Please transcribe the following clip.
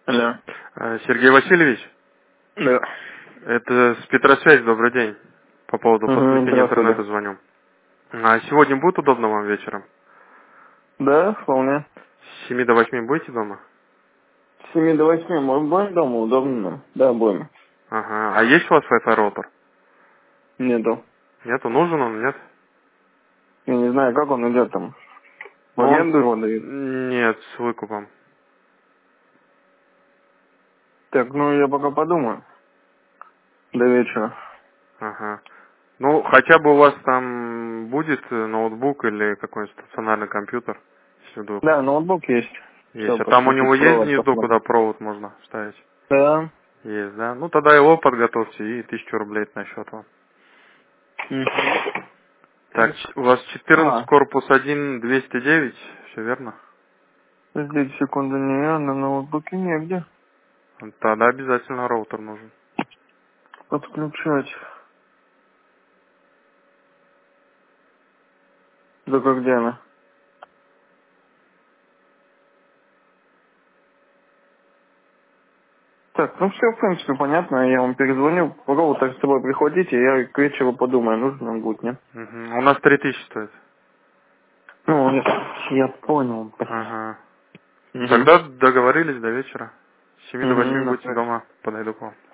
Алло. Сергей Васильевич, Да. это с Петросвязь, добрый день. По поводу подключения интернета Здравствуйте. звоню. А сегодня будет удобно вам вечером? Да, вполне. С 7 до 8 будете дома? С 7 до 8 мы будем дома, удобно нам? Да, будем. Ага. А есть у вас Wi-Fi роутер? Нету. Нету? Нужен он, нет? Я не знаю, как он идет там. В Ну он... аренду его дают. Нет, с выкупом. Так, ну я пока подумаю. До вечера. Ага. Ну, хотя бы у вас там будет ноутбук или какой-нибудь стационарный компьютер, если вдруг Да, ноутбук есть. есть. Все, А там у него подключить есть провод гнездо, куда посмотрим. провод можно вставить? Да. Есть, да? Ну, тогда его подготовьте и 1000 рублей на счет вам. Мгм. Так, у вас 14, А, корпус 1, 209, все верно? подождите секунду, не, на ноутбуке негде Тогда обязательно роутер нужен. подключать. Да как где она? Так, ну все, в принципе, понятно, я вам перезвоню. Роутер с собой прихватите, я к вечеру подумаю, нужен он будет, нет? Мгм. У нас 3000 стоит. Ну, я понял. Ага. Угу. Тогда договорились до вечера. С 7 до 8 Угу, будете дома, подойду к вам.